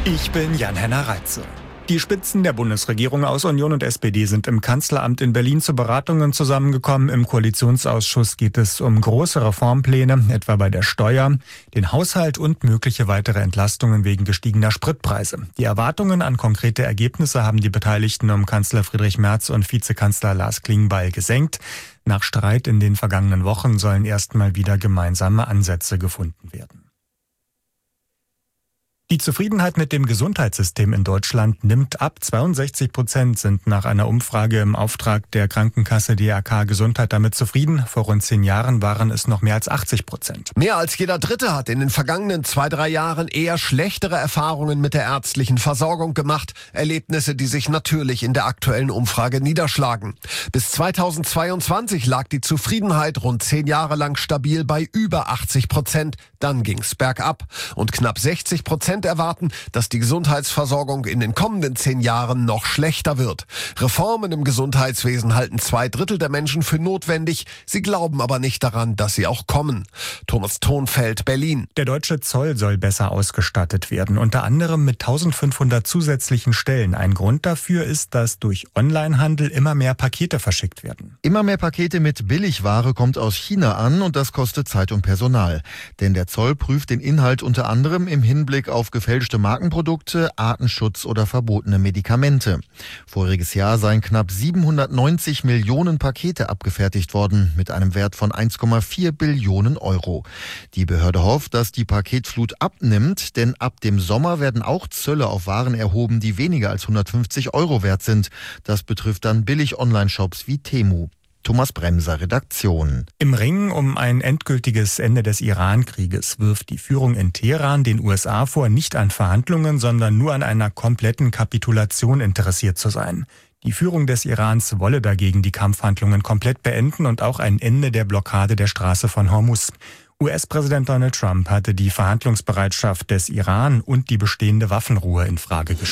Ich bin Jan-Henner Reitze. Die Spitzen der Bundesregierung aus Union und SPD sind im Kanzleramt in Berlin zu Beratungen zusammengekommen. Im Koalitionsausschuss geht es um große Reformpläne, etwa bei der Steuer, den Haushalt und mögliche weitere Entlastungen wegen gestiegener Spritpreise. Die Erwartungen an konkrete Ergebnisse haben die Beteiligten um Kanzler Friedrich Merz und Vizekanzler Lars Klingbeil gesenkt. Nach Streit in den vergangenen Wochen sollen erstmal wieder gemeinsame Ansätze gefunden werden. Die Zufriedenheit mit dem Gesundheitssystem in Deutschland nimmt ab. 62% sind nach einer Umfrage im Auftrag der Krankenkasse DRK Gesundheit damit zufrieden. Vor rund 10 Jahren waren es noch mehr als 80%. Mehr als jeder Dritte hat in den vergangenen 2-3 Jahren eher schlechtere Erfahrungen mit der ärztlichen Versorgung gemacht. Erlebnisse, die sich natürlich in der aktuellen Umfrage niederschlagen. Bis 2022 lag die Zufriedenheit rund 10 Jahre lang stabil bei über 80%. Dann ging's bergab und knapp 60% erwarten, dass die Gesundheitsversorgung in den kommenden 10 Jahren noch schlechter wird. Reformen im Gesundheitswesen halten 2/3 der Menschen für notwendig. Sie glauben aber nicht daran, dass sie auch kommen. Thomas Thonfeld, Berlin. Der deutsche Zoll soll besser ausgestattet werden, unter anderem mit 1500 zusätzlichen Stellen. Ein Grund dafür ist, dass durch Onlinehandel immer mehr Pakete verschickt werden. Immer mehr Pakete mit Billigware kommt aus China an und das kostet Zeit und Personal. Denn der Zoll prüft den Inhalt unter anderem im Hinblick auf gefälschte Markenprodukte, Artenschutz oder verbotene Medikamente. Voriges Jahr seien knapp 790 Millionen Pakete abgefertigt worden mit einem Wert von 1,4 Billionen Euro. Die Behörde hofft, dass die Paketflut abnimmt, denn ab dem Sommer werden auch Zölle auf Waren erhoben, die weniger als 150 Euro wert sind. Das betrifft dann Billig-Online-Shops wie Temu. Thomas Bremser, Redaktion. Im Ringen um ein endgültiges Ende des Iran-Krieges wirft die Führung in Teheran den USA vor, nicht an Verhandlungen, sondern nur an einer kompletten Kapitulation interessiert zu sein. Die Führung des Irans wolle dagegen die Kampfhandlungen komplett beenden und auch ein Ende der Blockade der Straße von Hormuz. US-Präsident Donald Trump hatte die Verhandlungsbereitschaft des Iran und die bestehende Waffenruhe in Frage gestellt.